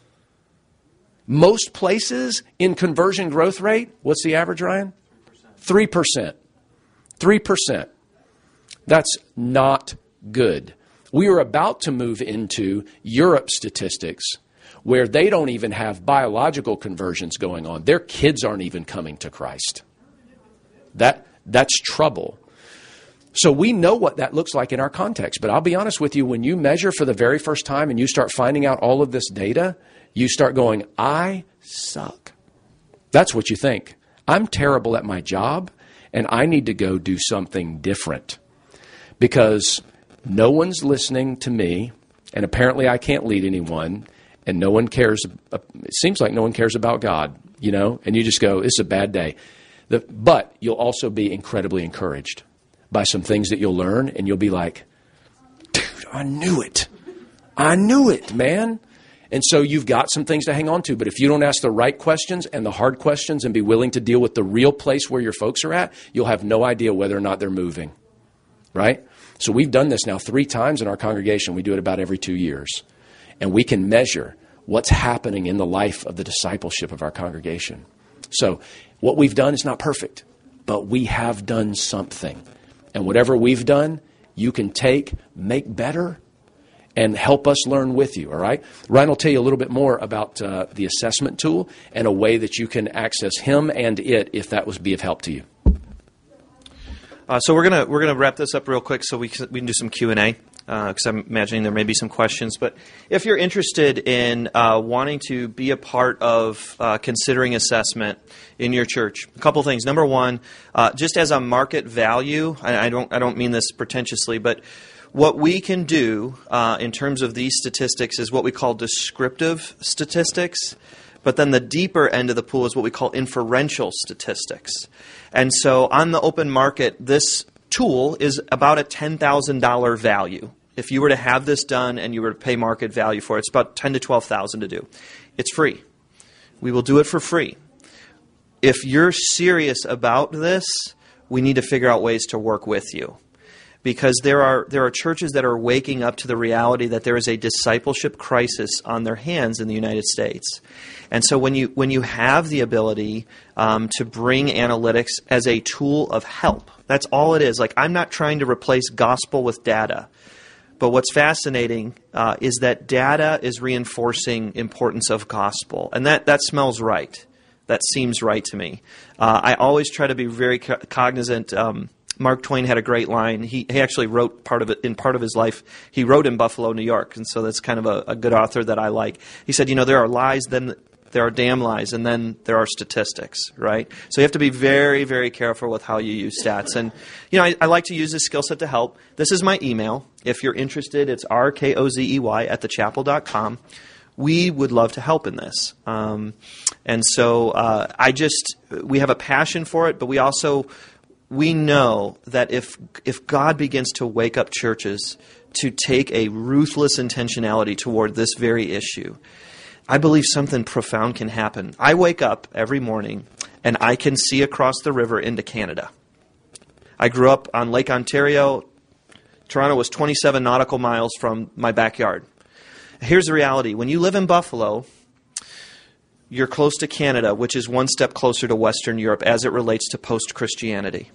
Most places in conversion growth rate, what's the average, Ryan? three percent. three percent. That's not good. We are about to move into Europe statistics where they don't even have biological conversions going on. Their kids aren't even coming to Christ. That that's trouble. So we know what that looks like in our context. But I'll be honest with you, when you measure for the very first time and you start finding out all of this data, you start going, I suck. That's what you think. I'm terrible at my job, and I need to go do something different. Because no one's listening to me, and apparently I can't lead anyone, and no one cares. It seems like no one cares about God, you know, and you just go, it's a bad day. The, but you'll also be incredibly encouraged by some things that you'll learn, and you'll be like, dude, I knew it. I knew it, man. And so you've got some things to hang on to. But if you don't ask the right questions and the hard questions and be willing to deal with the real place where your folks are at, you'll have no idea whether or not they're moving, right? So we've done this now three times in our congregation. We do it about every two years. and we can measure what's happening in the life of the discipleship of our congregation. So what we've done is not perfect, but we have done something. And whatever we've done, you can take, make better, and help us learn with you, all right? Ryan will tell you a little bit more about uh, the assessment tool and a way that you can access him and it if that would be of help to you. Uh, so we're gonna we're gonna wrap this up real quick so we can, we can do some Q and A because uh, I'm imagining there may be some questions. But if you're interested in uh, wanting to be a part of uh, considering assessment in your church, a couple things. Number one, uh, just as a market value, I, I don't I don't mean this pretentiously, but what we can do uh, in terms of these statistics is what we call descriptive statistics. But then the deeper end of the pool is what we call inferential statistics. And so on the open market, this tool is about a ten thousand dollars value. If you were to have this done and you were to pay market value for it, it's about ten thousand to twelve thousand dollars to do. It's free. We will do it for free. If you're serious about this, we need to figure out ways to work with you. Because there are there are churches that are waking up to the reality that there is a discipleship crisis on their hands in the United States. And so when you when you have the ability um, to bring analytics as a tool of help, that's all it is. Like, I'm not trying to replace gospel with data. But what's fascinating uh, is that data is reinforcing importance of gospel. And that, that smells right. That seems right to me. Uh, I always try to be very co- cognizant. Um, Mark Twain had a great line. He he actually wrote part of it in part of his life. He wrote in Buffalo, New York, and so that's kind of a, a good author that I like. He said, you know, there are lies, then there are damn lies, and then there are statistics, right? So you have to be very, very careful with how you use stats. And, you know, I, I like to use this skill set to help. This is my email. If you're interested, it's R K O Z E Y at the chapel dot com. We would love to help in this. Um, and so uh, I just, we have a passion for it, but we also... We know that if if God begins to wake up churches to take a ruthless intentionality toward this very issue, I believe something profound can happen. I wake up every morning and I can see across the river into Canada. I grew up on Lake Ontario. Toronto was twenty-seven nautical miles from my backyard. Here's the reality. When you live in Buffalo, you're close to Canada, which is one step closer to Western Europe as it relates to post-Christianity.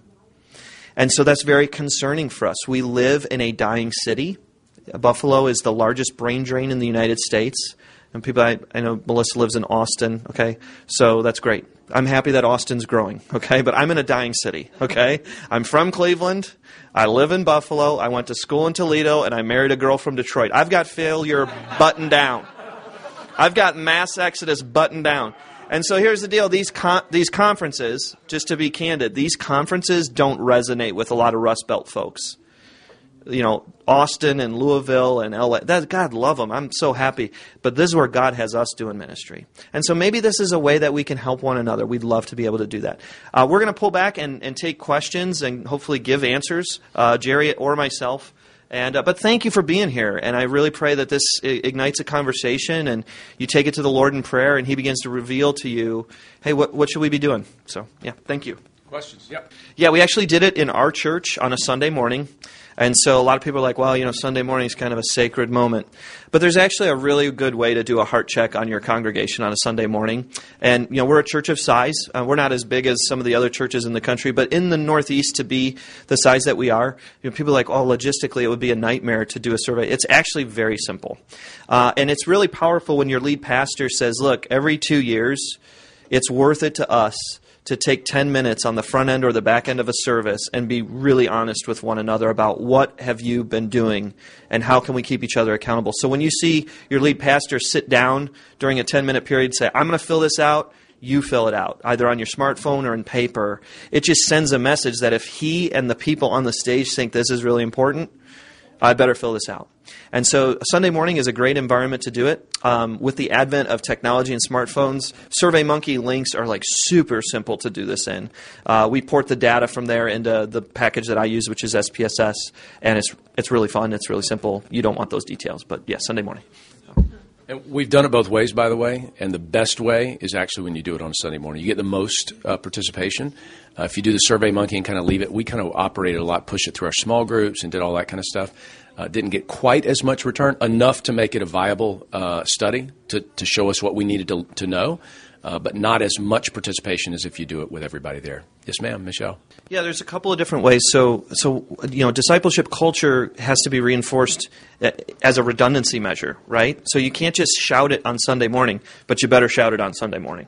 And so that's very concerning for us. We live in a dying city. Buffalo is the largest brain drain in the United States. And people, I, I know Melissa lives in Austin, okay? So that's great. I'm happy that Austin's growing, okay? But I'm in a dying city, okay? I'm from Cleveland. I live in Buffalo. I went to school in Toledo, and I married a girl from Detroit. I've got failure buttoned down. I've got mass exodus buttoned down. And so here's the deal. These con- these conferences, just to be candid, these conferences don't resonate with a lot of Rust Belt folks. You know, Austin and Louisville and L A, that, God love them. I'm so happy. But this is where God has us doing ministry. And so maybe this is a way that we can help one another. We'd love to be able to do that. Uh, we're going to pull back and, and take questions and hopefully give answers, uh, Jerry or myself. And uh, but thank you for being here, and I really pray that this ignites a conversation, and you take it to the Lord in prayer, and He begins to reveal to you, hey, what what should we be doing? So, yeah, thank you. Questions? Yep. Yeah, we actually did it in our church on a Sunday morning. And so a lot of people are like, well, you know, Sunday morning is kind of a sacred moment. But there's actually a really good way to do a heart check on your congregation on a Sunday morning. And, you know, we're a church of size. Uh, we're not as big as some of the other churches in the country. But in the Northeast, to be the size that we are, you know, people are like, oh, logistically, it would be a nightmare to do a survey. It's actually very simple. Uh, and it's really powerful when your lead pastor says, look, every two years, it's worth it to us to take ten minutes on the front end or the back end of a service and be really honest with one another about what have you been doing and how can we keep each other accountable. So when you see your lead pastor sit down during a ten-minute period and say, I'm going to fill this out, you fill it out, either on your smartphone or in paper, it just sends a message that if he and the people on the stage think this is really important, I better fill this out. And so Sunday morning is a great environment to do it. Um, with the advent of technology and smartphones, SurveyMonkey links are like super simple to do this in. Uh, we port the data from there into the package that I use, which is S P S S, and it's it's really fun. It's really simple. You don't want those details, but yeah, Sunday morning. So. And we've done it both ways, by the way, and the best way is actually when you do it on a Sunday morning. You get the most uh, participation. Uh, if you do the Survey Monkey and kind of leave it, we kind of operated a lot, pushed it through our small groups and did all that kind of stuff. Uh, didn't get quite as much return, enough to make it a viable uh, study to, to show us what we needed to, to know, uh, but not as much participation as if you do it with everybody there. Yes, ma'am, Michelle? Yeah, there's a couple of different ways. So, so you know, discipleship culture has to be reinforced as a redundancy measure, right? So you can't just shout it on Sunday morning, but you better shout it on Sunday morning.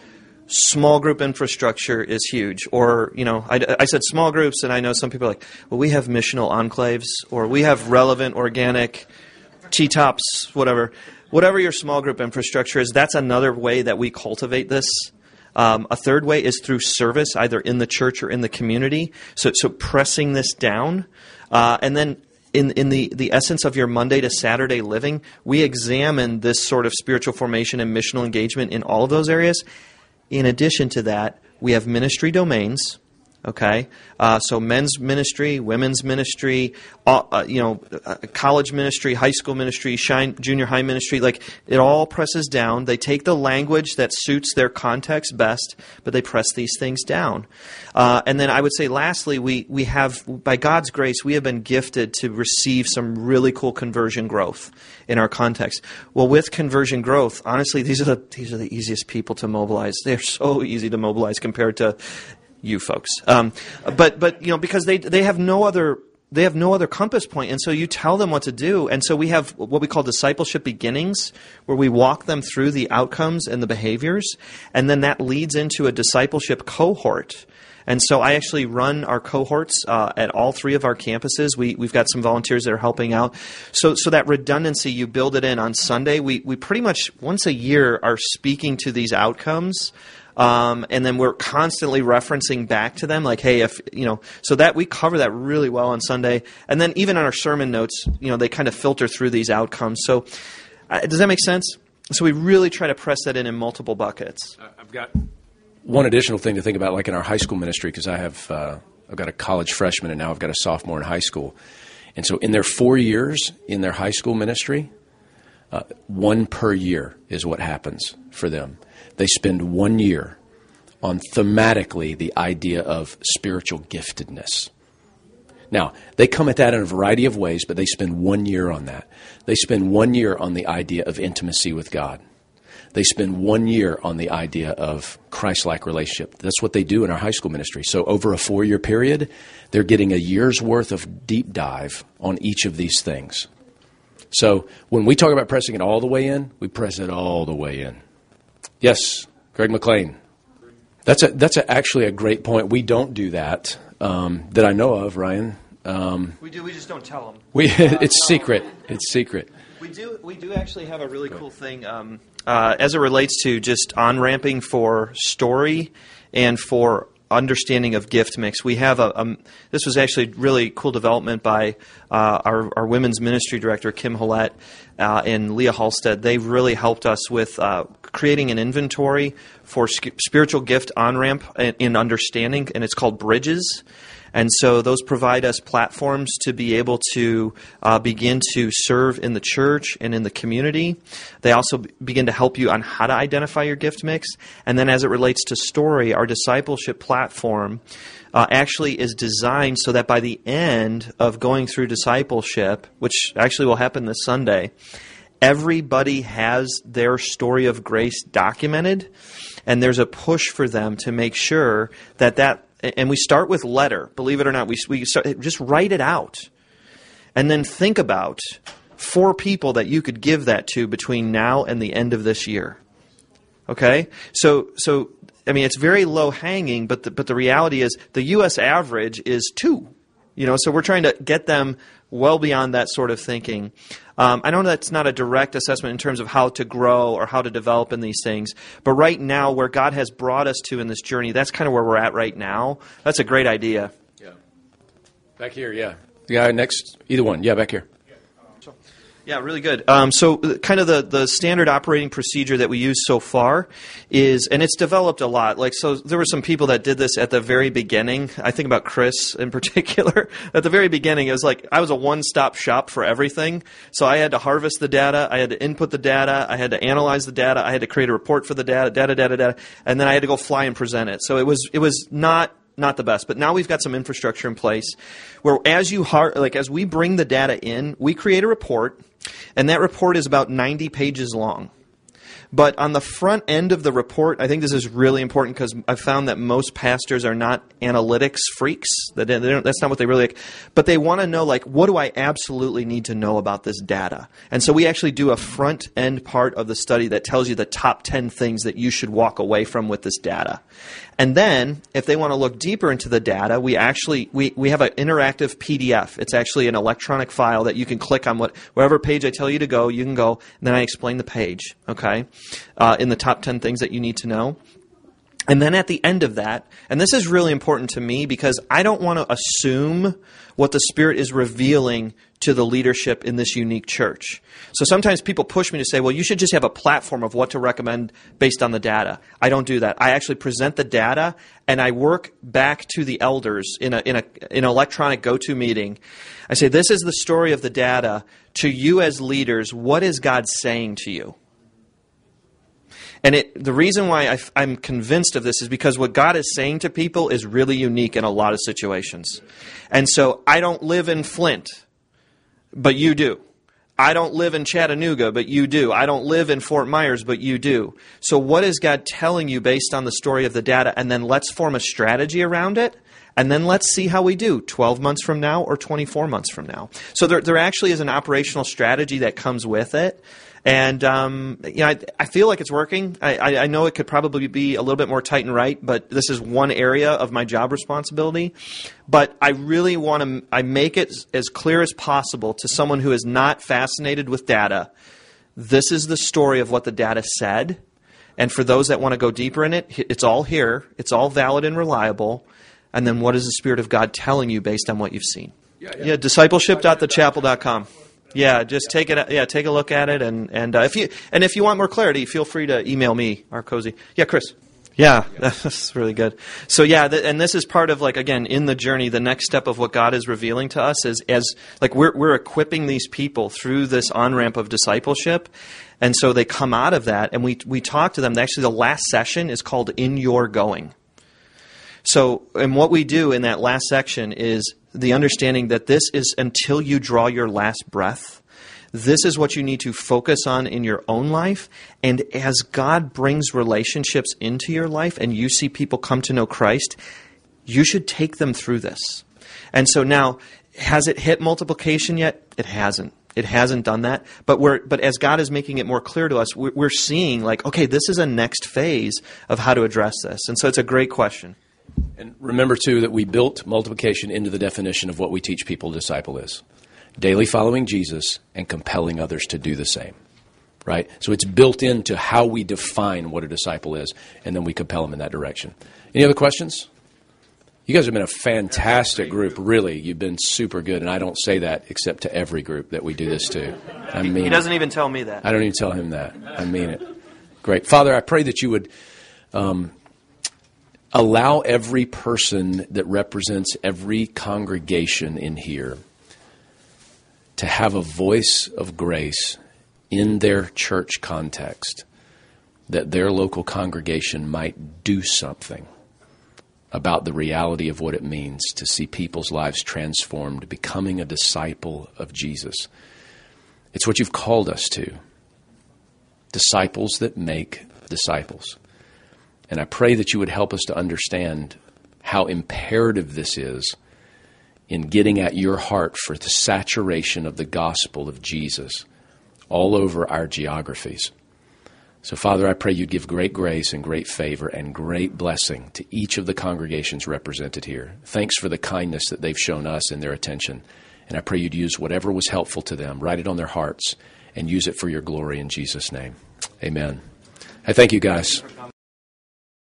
Small group infrastructure is huge. Or, you know, I, I said small groups, and I know some people are like, well, we have missional enclaves, or we have relevant, organic, T-tops, whatever. Whatever your small group infrastructure is, that's another way that we cultivate this. Um, a third way is through service, either in the church or in the community. So, so pressing this down. Uh, and then in, in the, the essence of your Monday to Saturday living, we examine this sort of spiritual formation and missional engagement in all of those areas. In addition to that, we have ministry domains, okay? Uh, so men's ministry, women's ministry, uh, uh, you know, uh, college ministry, high school ministry, shine, junior high ministry. Like, it all presses down. They take the language that suits their context best, but they press these things down. Uh, and then I would say, lastly, we, we have, by God's grace, we have been gifted to receive some really cool conversion growth in our context. Well, with conversion growth, honestly, these are the these are the easiest people to mobilize. They're so easy to mobilize compared to you folks. Um, but but you know, because they they have no other they have no other compass point, and so you tell them what to do. And so we have what we call discipleship beginnings, where we walk them through the outcomes and the behaviors, and then that leads into a discipleship cohort. And so I actually run our cohorts uh, at all three of our campuses. We, we've got some volunteers that are helping out. So so that redundancy, you build it in on Sunday. We, we pretty much once a year are speaking to these outcomes. Um, and then we're constantly referencing back to them, like, hey, if, you know, so that we cover that really well on Sunday. And then even on our sermon notes, you know, they kind of filter through these outcomes. So uh, does that make sense? So we really try to press that in in multiple buckets. I've got one additional thing to think about, like in our high school ministry, because I have uh, I've got a college freshman and now I've got a sophomore in high school. And so in their four years in their high school ministry, uh, one per year is what happens for them. They spend one year on thematically the idea of spiritual giftedness. Now, they come at that in a variety of ways, but they spend one year on that. They spend one year on the idea of intimacy with God. They spend one year on the idea of Christ-like relationship. That's what they do in our high school ministry. So over a four-year period, they're getting a year's worth of deep dive on each of these things. So when we talk about pressing it all the way in, we press it all the way in. Yes, Greg McLean. That's a, that's a, actually a great point. We don't do that um, that I know of, Ryan. Um, we do. We just don't tell them. We it's secret. It's secret. We do. We do actually have a really cool thing um, uh, as it relates to just on-ramping for story and for understanding of gift mix. We have a, a this was actually really cool development by uh, our, our women's ministry director, Kim Hollett, uh, and Leah Halstead. They've really helped us with uh, creating an inventory for sc- spiritual gift on-ramp in, in understanding, and it's called Bridges. And so those provide us platforms to be able to uh, begin to serve in the church and in the community. They also b- begin to help you on how to identify your gift mix. And then as it relates to story, our discipleship platform uh, actually is designed so that by the end of going through discipleship, which actually will happen this Sunday, everybody has their story of grace documented, and there's a push for them to make sure that that and we start with letter. Believe it or not, we we start, just write it out, and then think about four people that you could give that to between now and the end of this year. Okay, so so I mean it's very low hanging, but the, but the reality is the U S average is two. You know, so we're trying to get them well beyond that sort of thinking. Um, I know that's not a direct assessment in terms of how to grow or how to develop in these things, but right now, where God has brought us to in this journey, that's kind of where we're at right now. That's a great idea. Yeah. Back here, yeah. The guy next, either one. Yeah, back here. Yeah, Yeah, really good. Um, so kind of the, the standard operating procedure that we use so far is, and it's developed a lot. Like, so there were some people that did this at the very beginning. I think about Chris in particular. At the very beginning, it was like I was a one-stop shop for everything. So I had to harvest the data. I had to input the data. I had to analyze the data. I had to create a report for the data, data, data, data. And then I had to go fly and present it. So it was it was not... not the best, but now we've got some infrastructure in place where as you har- like as we bring the data in, we create a report, and that report is about ninety pages long. But on the front end of the report, I think this is really important because I've found that most pastors are not analytics freaks. That they don't, that's not what they really like. But they want to know, like, what do I absolutely need to know about this data? And so we actually do a front end part of the study that tells you the top ten things that you should walk away from with this data. And then, if they want to look deeper into the data, we actually we, we have an interactive P D F. It's actually an electronic file that you can click on what whatever page I tell you to go, you can go, and then I explain the page, okay, uh, in the top ten things that you need to know. And then at the end of that, and this is really important to me because I don't want to assume what the Spirit is revealing to the leadership in this unique church. So sometimes people push me to say, well, you should just have a platform of what to recommend based on the data. I don't do that. I actually present the data, and I work back to the elders in, a, in, a, in an electronic go-to meeting. I say, this is the story of the data. To you as leaders, what is God saying to you? And it, the reason why I, I'm convinced of this is because what God is saying to people is really unique in a lot of situations. And so I don't live in Flint, but you do. I don't live in Chattanooga, but you do. I don't live in Fort Myers, but you do. So what is God telling you based on the story of the data? And then let's form a strategy around it. And then let's see how we do twelve months from now or twenty-four months from now. So there, there actually is an operational strategy that comes with it. And um, you know, I, I feel like it's working. I, I, I know it could probably be a little bit more tight and right, but this is one area of my job responsibility. But I really want to I make it as clear as possible to someone who is not fascinated with data. This is the story of what the data said. And for those that want to go deeper in it, it's all here. It's all valid and reliable. And then what is the Spirit of God telling you based on what you've seen? Yeah, yeah. yeah discipleship dot the chapel dot com. Yeah, just take it. Yeah, take a look at it, and and uh, if you and if you want more clarity, feel free to email me, Mark Cozy. Yeah, Chris. Yeah, that's really good. So yeah, th- and this is part of, like, again, in the journey, the next step of what God is revealing to us is as like we're we're equipping these people through this on ramp of discipleship, and so they come out of that, and we we talk to them. Actually, the last session is called "In Your Going." So, and what we do in that last section is the understanding that this is until you draw your last breath. This is what you need to focus on in your own life. And as God brings relationships into your life and you see people come to know Christ, you should take them through this. And so now, has it hit multiplication yet? It hasn't. It hasn't done that. But we're but as God is making it more clear to us, we're seeing, like, okay, this is a next phase of how to address this. And so it's a great question. And remember, too, that we built multiplication into the definition of what we teach people a disciple is. Daily following Jesus and compelling others to do the same. Right? So it's built into how we define what a disciple is, and then we compel them in that direction. Any other questions? You guys have been a fantastic group, really. You've been super good, and I don't say that except to every group that we do this to. I mean, he doesn't even tell me that. I don't even tell him that. I mean it. Great. Father, I pray that you would um, allow every person that represents every congregation in here to have a voice of grace in their church context, that their local congregation might do something about the reality of what it means to see people's lives transformed, becoming a disciple of Jesus. It's what you've called us to. Disciples that make disciples. And I pray that you would help us to understand how imperative this is in getting at your heart for the saturation of the gospel of Jesus all over our geographies. So, Father, I pray you'd give great grace and great favor and great blessing to each of the congregations represented here. Thanks for the kindness that they've shown us in their attention. And I pray you'd use whatever was helpful to them, write it on their hearts, and use it for your glory in Jesus' name. Amen. I thank you, guys.